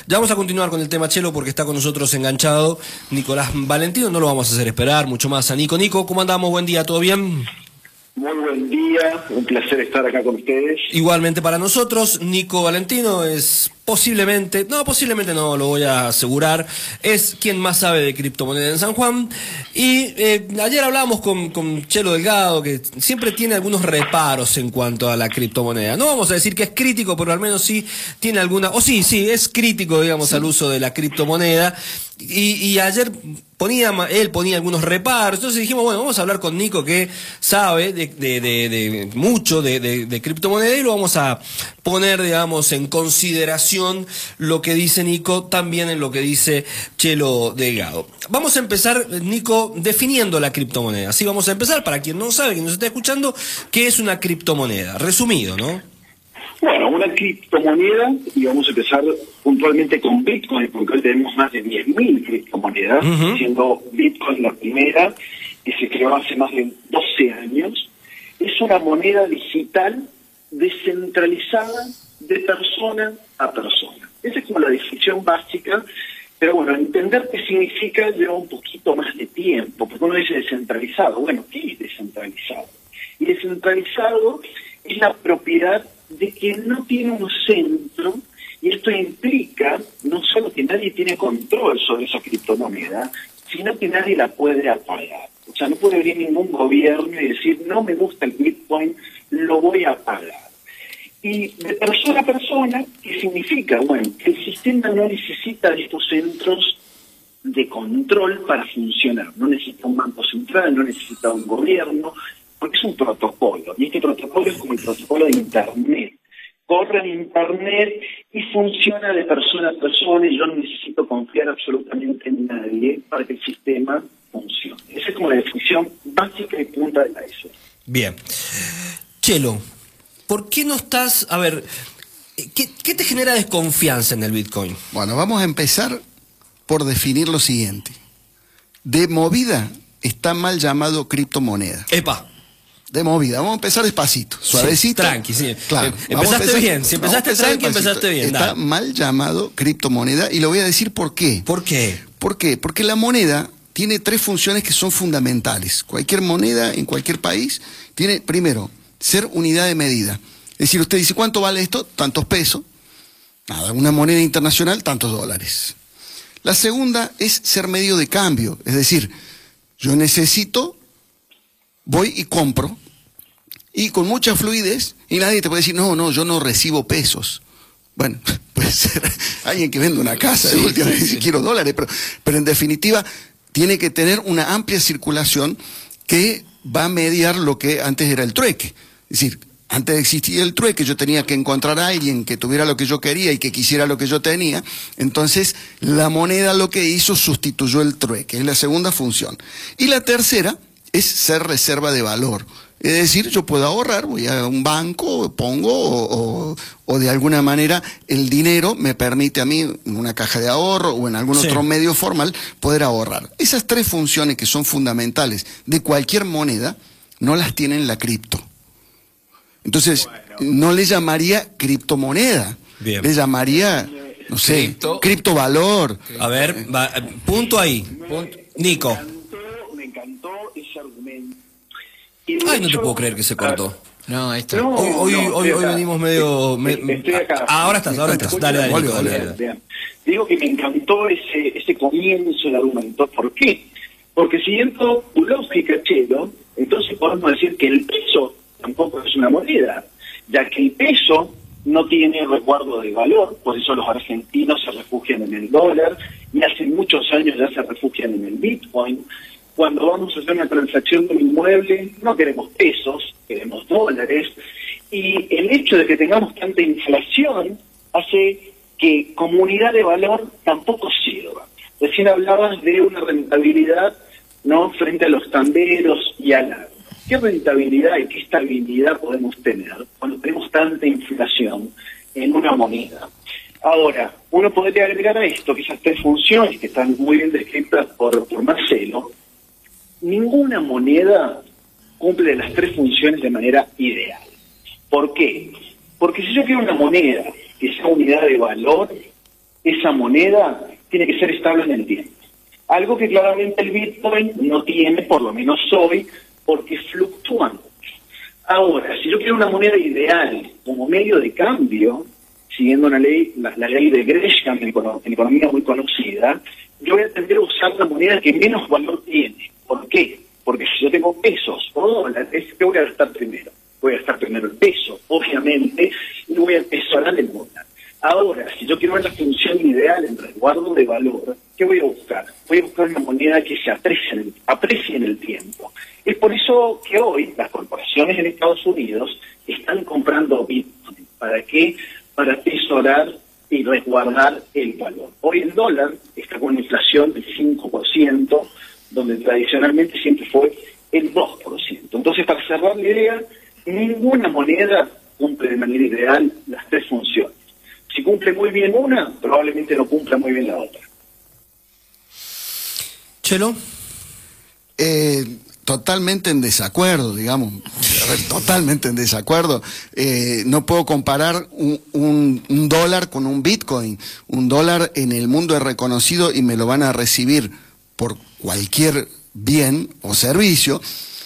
Ya vamos a continuar con el tema Chelo porque está con nosotros enganchado Nicolás Valentino, no lo vamos a hacer esperar mucho más a Nico. Nico, ¿cómo andamos? Buen día, ¿todo bien? Muy buen día, un placer estar acá con ustedes. Igualmente para nosotros, Nico Valentino es posiblemente no, lo voy a asegurar, es quien más sabe de criptomonedas en San Juan. Y ayer hablábamos con Chelo Delgado, que siempre tiene algunos reparos en cuanto a la criptomoneda. No vamos a decir que es crítico, pero al menos sí tiene alguna, o sí, es crítico, digamos, al uso de la criptomoneda. Y ayer él ponía algunos reparos, entonces dijimos, bueno, vamos a hablar con Nico, que sabe de mucho de criptomoneda, y lo vamos a poner, digamos, en consideración lo que dice Nico, también en lo que dice Chelo Delgado. Vamos a empezar, Nico, definiendo la criptomoneda. Así vamos a empezar, para quien no sabe, quien nos está escuchando, ¿qué es una criptomoneda? Resumido, ¿no? Bueno, una criptomoneda, y vamos a empezar puntualmente con Bitcoin, porque hoy tenemos más de 10.000 criptomonedas, siendo Bitcoin la primera, que se creó hace más de 12 años. Es una moneda digital descentralizada de persona a persona. Esa es como la definición básica, pero bueno, entender qué significa lleva un poquito más de tiempo, porque uno dice descentralizado. Bueno, ¿qué es descentralizado? Y descentralizado es la propiedad de que no tiene un centro, y esto implica no solo que nadie tiene control sobre esa criptomoneda, sino que nadie la puede apagar. O sea, no puede venir ningún gobierno y decir, no me gusta el Bitcoin, lo voy a apagar. Y de persona a persona, ¿qué significa? Bueno, que el sistema no necesita de estos centros de control para funcionar. No necesita un banco central, no necesita un gobierno, porque es un protocolo, y este protocolo es como el protocolo de Internet. Corre en Internet y funciona de persona a persona, y yo no necesito confiar absolutamente en nadie para que el sistema funcione. Esa es como la definición básica y punta de la ISO. Bien. Chelo, ¿por qué no estás...? A ver, ¿qué te genera desconfianza en el Bitcoin? Bueno, vamos a empezar por definir lo siguiente. De movida está mal llamado criptomoneda. ¡Epa! De movida, vamos a empezar despacito, suavecito. Sí, tranqui, sí. Claro, empezaste bien, si empezaste tranqui, empezaste bien. Está dale. mal llamado criptomoneda, y lo voy a decir por qué. ¿Por qué? ¿Por qué? Porque la moneda tiene tres funciones que son fundamentales. Cualquier moneda en cualquier país tiene, primero, ser unidad de medida. Es decir, usted dice, ¿cuánto vale esto? Tantos pesos. Nada, una moneda internacional, tantos dólares. La segunda es ser medio de cambio, es decir, yo necesito, voy y compro, y con mucha fluidez, y nadie te puede decir, no, yo no recibo pesos. Bueno, puede ser alguien que vende una casa, de última vez dice, quiero dólares, pero en definitiva tiene que tener una amplia circulación que va a mediar lo que antes era el trueque. Es decir, antes de existir el trueque, yo tenía que encontrar a alguien que tuviera lo que yo quería y que quisiera lo que yo tenía. Entonces, la moneda lo que hizo, sustituyó el trueque. Es la segunda función. Y la tercera es ser reserva de valor. Es decir, yo puedo ahorrar, voy a un banco, pongo, o de alguna manera el dinero me permite a mí, en una caja de ahorro o en algún otro medio formal, poder ahorrar. Esas tres funciones que son fundamentales de cualquier moneda, no las tiene la cripto. Entonces, no le llamaría criptomoneda, le llamaría, no sé, criptovalor. A ver, punto ahí. Nico. Me encantó ese argumento. Ay, no te puedo creer que se cortó. No, ahí está. Hoy venimos medio... Estoy acá. Ahora estás. Dale, Nico, dale. Digo que me encantó ese comienzo del argumento. ¿Por qué? Porque siguiendo tu lógica, Chelo, entonces podemos decir que el peso tampoco es una moneda, ya que el peso no tiene resguardo de valor, por eso los argentinos se refugian en el dólar, y hace muchos años ya se refugian en el Bitcoin. Cuando vamos a hacer una transacción de un inmueble, no queremos pesos, queremos dólares, y el hecho de que tengamos tanta inflación hace que como unidad de valor tampoco sirva. Recién hablabas de una rentabilidad, ¿no?, frente a los tanderos y al agro. ¿Qué rentabilidad y qué estabilidad podemos tener cuando tenemos tanta inflación en una moneda? Ahora, uno podría agregar a esto que esas tres funciones que están muy bien descritas por Marcelo, ninguna moneda cumple las tres funciones de manera ideal. ¿Por qué? Porque si yo quiero una moneda que sea unidad de valor, esa moneda tiene que ser estable en el tiempo. Algo que claramente el Bitcoin no tiene, por lo menos hoy, porque fluctúa mucho. Ahora, si yo quiero una moneda ideal como medio de cambio, siguiendo la ley de Gresham, en economía muy conocida, yo voy a tender a usar la moneda que menos valor tiene. ¿Por qué? Porque si yo tengo pesos o dólares, ¿qué voy a gastar primero? Voy a gastar primero el peso, obviamente, y voy a atesorar el dólar. Ahora, si yo quiero ver la función ideal en resguardo de valor, ¿qué voy a buscar? Voy a buscar una moneda que se aprecie en el tiempo. Es por eso que hoy las corporaciones en Estados Unidos están comprando Bitcoin. ¿Para qué? Para atesorar y resguardar el valor. Hoy el dólar está con una inflación del 5%, donde tradicionalmente siempre fue el 2%. Entonces, para cerrar la idea, ninguna moneda cumple de manera ideal las tres funciones. Si cumple muy bien una, probablemente no cumpla muy bien la otra. Chelo. Totalmente en desacuerdo, digamos. A ver, totalmente en desacuerdo. No puedo comparar un dólar con un Bitcoin. Un dólar en el mundo es reconocido y me lo van a recibir por cualquier bien o servicio.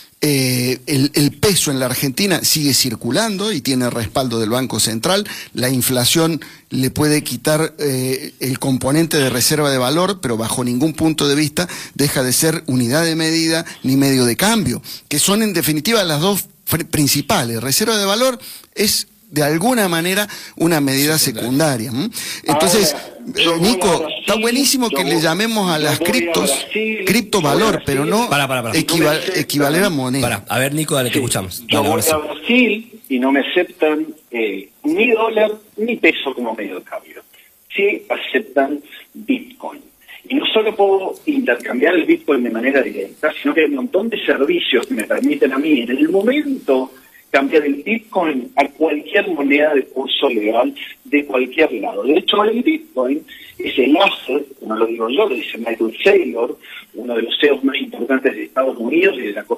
El peso en la Argentina sigue circulando y tiene respaldo del Banco Central. La inflación le puede quitar el componente de reserva de valor, pero bajo ningún punto de vista deja de ser unidad de medida ni medio de cambio, que son en definitiva las dos principales. Reserva de valor es de alguna manera una medida secundaria. Entonces, Nico, está buenísimo que le llamemos a las criptovalor, pero no equivaler a moneda. A ver, Nico, dale, te escuchamos. Yo voy a Brasil y no me aceptan ni dólar ni peso como medio de cambio. Sí aceptan Bitcoin. Y no solo puedo intercambiar el Bitcoin de manera directa, sino que hay un montón de servicios que me permiten a mí, en el momento, cambiar el Bitcoin a cualquier moneda de curso legal de cualquier lado. De hecho, el Bitcoin es el asset, no lo digo yo, lo dice Michael Saylor, uno de los CEOs más importantes de Estados Unidos y de las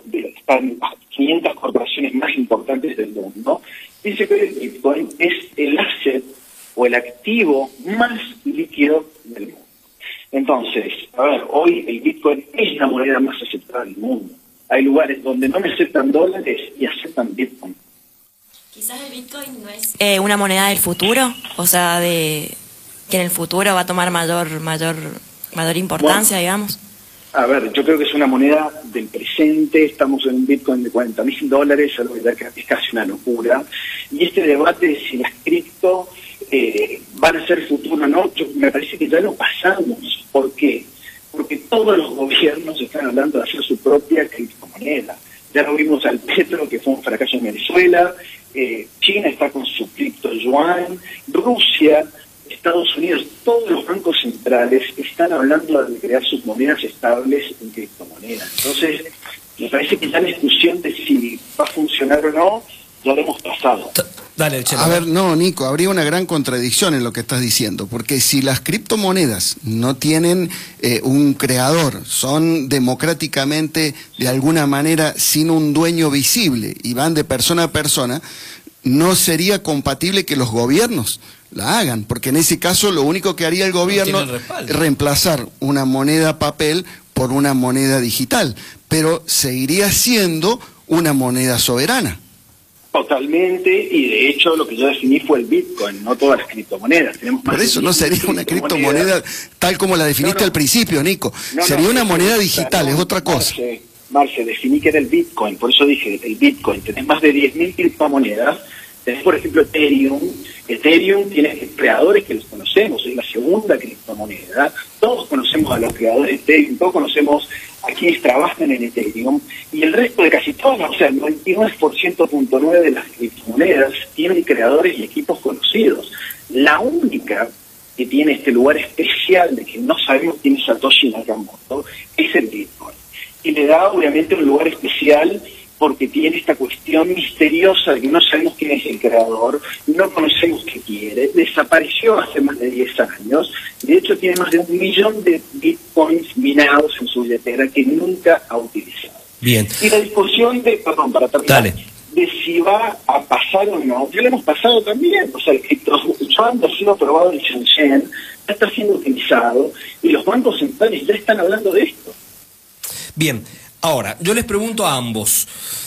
500 corporaciones más importantes del mundo. Dice que el Bitcoin es el asset o el activo más líquido del mundo. Entonces, a ver, hoy el Bitcoin es la moneda más aceptada del mundo. Hay lugares donde no me aceptan dólares y aceptan Bitcoin. Quizás el Bitcoin no es una moneda del futuro, o sea, de que en el futuro va a tomar mayor importancia, digamos. A ver, yo creo que es una moneda del presente. Estamos en un Bitcoin de $40.000, algo que es casi una locura. Y este debate de si las cripto van a ser futuro o no, me parece que ya lo pasamos. ¿Por qué? Porque todos los gobiernos están hablando de hacer su propia criptomoneda. Ya lo vimos al petro, que fue un fracaso en Venezuela, China está con su cripto yuan, Rusia, Estados Unidos, todos los bancos centrales están hablando de crear sus monedas estables en criptomonedas. Entonces, me parece que ya la discusión de si va a funcionar o no, ya lo hemos pasado. Dale, Chelo. A ver, no, Nico, habría una gran contradicción en lo que estás diciendo, porque si las criptomonedas no tienen un creador, son democráticamente, de alguna manera, sin un dueño visible y van de persona a persona, no sería compatible que los gobiernos la hagan, porque en ese caso lo único que haría el gobierno es reemplazar una moneda papel por una moneda digital, pero seguiría siendo una moneda soberana. Totalmente, y de hecho lo que yo definí fue el Bitcoin, no todas las criptomonedas. Tenemos más. Por eso no sería una criptomoneda tal como la definiste al principio, Nico. Sería una moneda digital, es otra cosa. Marce, definí que era el Bitcoin, por eso dije el Bitcoin. Tenés más de 10.000 criptomonedas. Tenés, por ejemplo, Ethereum. Ethereum tiene creadores que los conocemos, es la segunda criptomoneda. Todos conocemos a los creadores de Ethereum, todos conocemos a quienes trabajan en Ethereum, y el resto de casi todas, o sea, el 99.9% de las criptomonedas tienen creadores y equipos conocidos. La única que tiene este lugar especial de que no sabemos quién es Satoshi Nakamoto es el Bitcoin. Y le da obviamente un lugar especial porque tiene esta cuestión misteriosa de que no sabemos quién es el creador, no conocemos qué quiere, desapareció hace más de 10 años, de hecho tiene más de 1 millón de bitcoins minados en su billetera que nunca ha utilizado. Bien. Y la discusión de, perdón, para terminar, Dale. de si va a pasar o no. Ya lo hemos pasado también, o sea, el criptoyuan ha sido aprobado en Shenzhen, ya está siendo utilizado, y los bancos centrales ya están hablando de esto. Bien, ahora, yo les pregunto a ambos,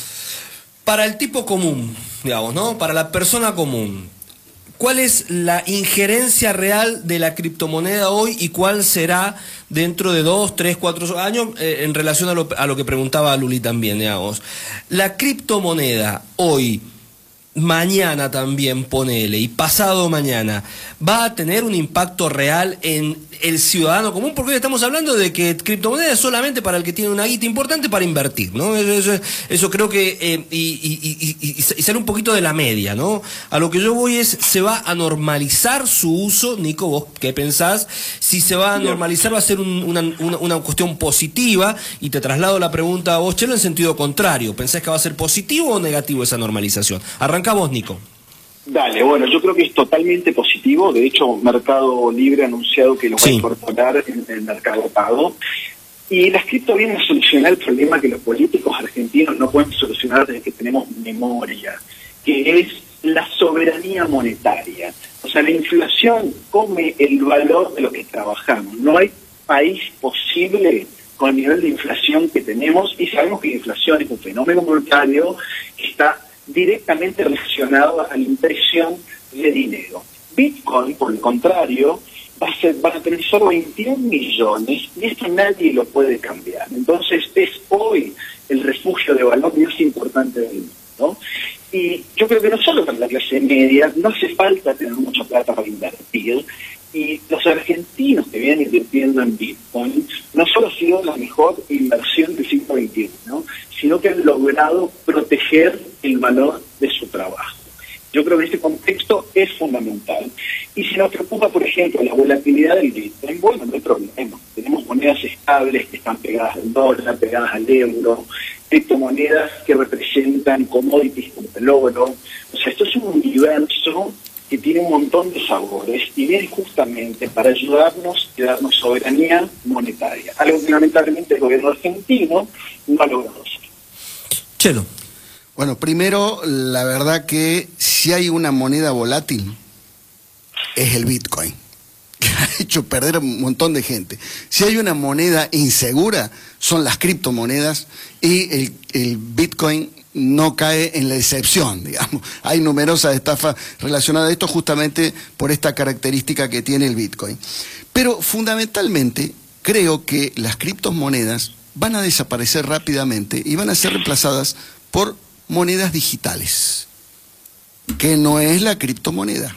para el tipo común, digamos, ¿no? Para la persona común, ¿cuál es la injerencia real de la criptomoneda hoy y cuál será dentro de 2, 3, 4 años en relación a lo que preguntaba Luli también, digamos? La criptomoneda hoy, mañana también, ponele, y pasado mañana, ¿va a tener un impacto real en el ciudadano común? Porque hoy estamos hablando de que criptomoneda es solamente para el que tiene una guita importante para invertir, ¿no? Eso creo que, y sale un poquito de la media, ¿no? A lo que yo voy es, ¿se va a normalizar su uso? Nico, ¿vos qué pensás? Si se va a normalizar, va a ser una cuestión positiva, y te traslado la pregunta a vos, Chelo, en sentido contrario. ¿Pensás que va a ser positivo o negativo esa normalización? Arranca vos, Nico. Dale, bueno, yo creo que es totalmente positivo. De hecho, Mercado Libre ha anunciado que lo va a incorporar en el mercado pago. Y las cripto vienen a solucionar el problema que los políticos argentinos no pueden solucionar desde que tenemos memoria, que es la soberanía monetaria. O sea, la inflación come el valor de lo que trabajamos. No hay país posible con el nivel de inflación que tenemos, y sabemos que la inflación es un fenómeno monetario que está directamente relacionado a la impresión de dinero. Bitcoin, por el contrario, van a tener solo 21 millones, y esto nadie lo puede cambiar. Entonces es hoy el refugio de valor más importante del mundo, ¿no? Y yo creo que no solo para la clase media, no hace falta tener mucha plata para invertir, y los argentinos que vienen invirtiendo en Bitcoin no solo ha sido la mejor inversión del siglo XXI, ¿no? Sino que han logrado proteger el valor de su trabajo. Yo creo que este contexto es fundamental. Y si nos preocupa, por ejemplo, la volatilidad del Bitcoin, bueno, no hay problema. Tenemos monedas estables que están pegadas al dólar, pegadas al euro, criptomonedas que representan commodities como el oro. O sea, esto es un universo que tiene un montón de sabores y viene justamente para ayudarnos y darnos soberanía monetaria. Algo que lamentablemente el gobierno argentino no ha logrado hacer. Chelo. Bueno, primero, la verdad que si hay una moneda volátil, es el Bitcoin, que ha hecho perder a un montón de gente. Si hay una moneda insegura, son las criptomonedas, y el Bitcoin no cae en la excepción, digamos. Hay numerosas estafas relacionadas a esto justamente por esta característica que tiene el Bitcoin. Pero fundamentalmente creo que las criptomonedas van a desaparecer rápidamente y van a ser reemplazadas por monedas digitales, que no es la criptomoneda,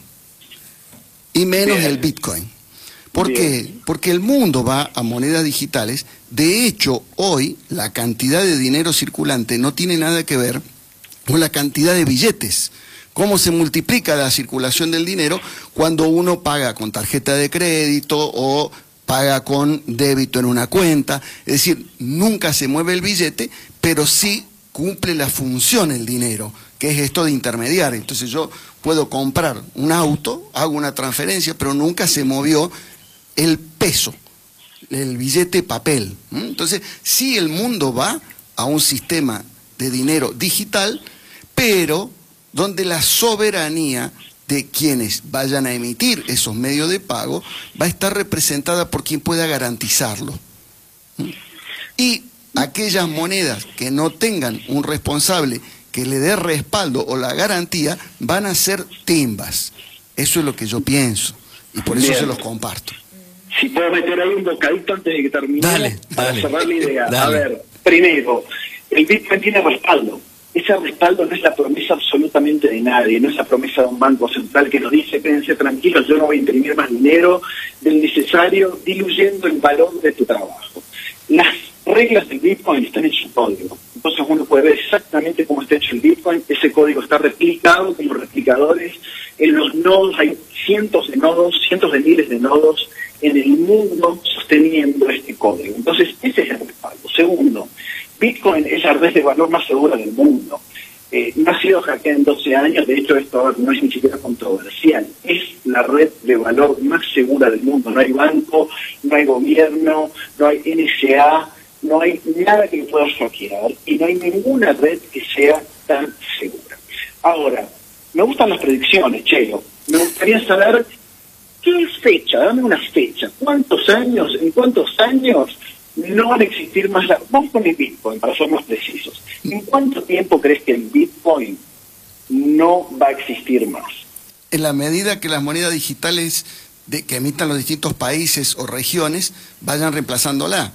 y menos el Bitcoin. ¿Por qué? Porque el mundo va a monedas digitales. De hecho, hoy la cantidad de dinero circulante no tiene nada que ver con la cantidad de billetes. Cómo se multiplica la circulación del dinero cuando uno paga con tarjeta de crédito o paga con débito en una cuenta. Es decir, nunca se mueve el billete, pero sí cumple la función el dinero, que es esto de intermediar. Entonces yo puedo comprar un auto, hago una transferencia, pero nunca se movió el peso, el billete papel. Entonces, sí, el mundo va a un sistema de dinero digital, pero donde la soberanía de quienes vayan a emitir esos medios de pago va a estar representada por quien pueda garantizarlo. Y aquellas monedas que no tengan un responsable que le dé respaldo o la garantía van a ser timbas. Eso es lo que yo pienso, y por eso se los comparto. Si puedo meter ahí un bocadito antes de que termine, para cerrar la idea. Dale. A ver, primero, el Bitcoin tiene respaldo. Ese respaldo no es la promesa absolutamente de nadie, no es la promesa de un banco central que nos dice, quédense tranquilos, yo no voy a imprimir más dinero del necesario, diluyendo el valor de tu trabajo. Las reglas del Bitcoin están en su código. Entonces uno puede ver exactamente cómo está hecho el Bitcoin. Ese código está replicado como replicadores. En los nodos hay cientos de nodos, cientos de miles de nodos en el mundo sosteniendo este código. Entonces ese es el respaldo. Segundo, Bitcoin es la red de valor más segura del mundo. No ha sido hackeada en 12 años, de hecho esto no es ni siquiera controversial. Es la red de valor más segura del mundo. No hay banco, no hay gobierno, no hay NSA, no hay nada que pueda hackear, y no hay ninguna red que sea tan segura. Ahora, me gustan las predicciones, Chelo. Me gustaría saber qué fecha, dame una fecha. ¿En cuántos años no van a existir más vamos con el Bitcoin, para ser más precisos? ¿En cuánto tiempo crees que el Bitcoin no va a existir más? En la medida que las monedas digitales que emitan los distintos países o regiones vayan reemplazándola.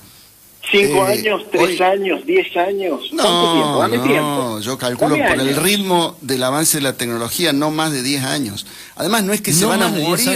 5 años, 3 años, 10 años. ¿Cuánto tiempo? Dame tiempo. Yo calculo por el ritmo del avance de la tecnología no más de 10 años. Además, no es que se van a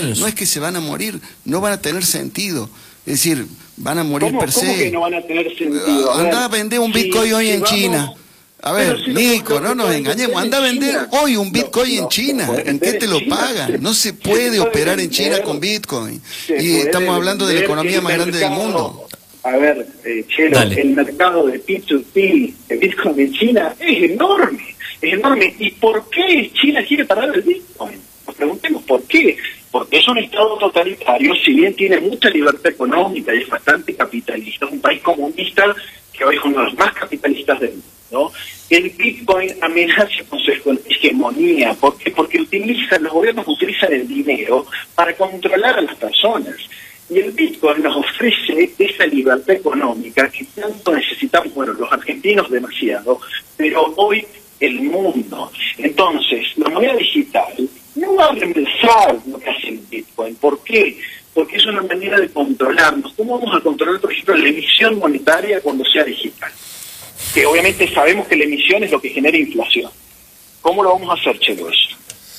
morir, no van a tener sentido. Es decir, van a morir per se. ¿Cómo que no van a tener sentido? Anda a vender un Bitcoin hoy en China. A ver, Nico, no nos engañemos. Anda a vender hoy un Bitcoin en China. ¿En qué te lo pagan? No se puede operar en China con Bitcoin. Y estamos hablando de la economía más grande del mundo. A ver, Chelo, el mercado de P2P, de Bitcoin en China, es enorme. ¿Y por qué China quiere parar el Bitcoin? Nos preguntemos por qué. Porque es un Estado totalitario, si bien tiene mucha libertad económica y es bastante capitalista, es un país comunista que hoy es uno de los más capitalistas del mundo, ¿no? El Bitcoin amenaza con su hegemonía. ¿Por qué? Porque los gobiernos utilizan el dinero para controlar a las personas. Y el Bitcoin nos ofrece esa libertad económica que tanto necesitamos, bueno, los argentinos demasiado, pero hoy el mundo. Entonces, la moneda digital no va a reemplazar lo que hace el Bitcoin. ¿Por qué? Porque es una manera de controlarnos. ¿Cómo vamos a controlar, por ejemplo, la emisión monetaria cuando sea digital? Que obviamente sabemos que la emisión es lo que genera inflación. ¿Cómo lo vamos a hacer, Chelo, eso?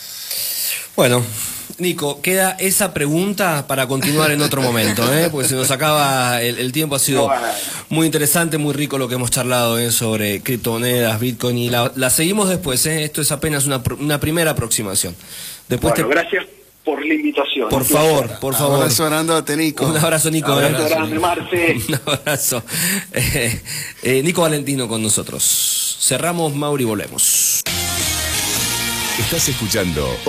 Bueno, Nico, queda esa pregunta para continuar en otro momento, porque se nos acaba el tiempo. Ha sido muy interesante, muy rico lo que hemos charlado sobre criptomonedas, Bitcoin, y la seguimos después. Esto es apenas una primera aproximación. Después gracias por la invitación. Por favor. Un abrazo grandote, Nico. Un abrazo, Nico. Un abrazo grande, Marce. Un abrazo. Nico Valentino con nosotros. Cerramos, Mauri, volvemos. Estás escuchando